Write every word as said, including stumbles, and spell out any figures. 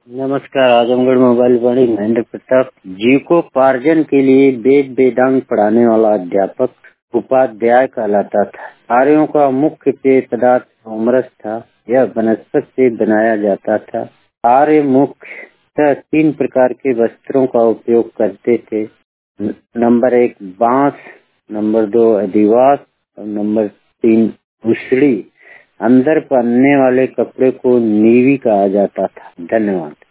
नमस्कार। आजमगढ़ मोबाइल वाणी महेंद्र प्रताप। जीविकोपार्जन के लिए वेद वेदांग पढ़ाने वाला अध्यापक उपाध्याय कहलाता था। आर्यों का मुख्य पेय पदार्थ सोमरस था। यह वनस्पति से बनाया जाता था। आर्य मुख्यतः तीन प्रकार के वस्त्रों का उपयोग करते थे। नंबर एक बांस, नंबर दो अधिवास और नंबर तीन उशड़ी। अंदर पहनने वाले कपड़े को नीवी कहा जाता था। धन्यवाद।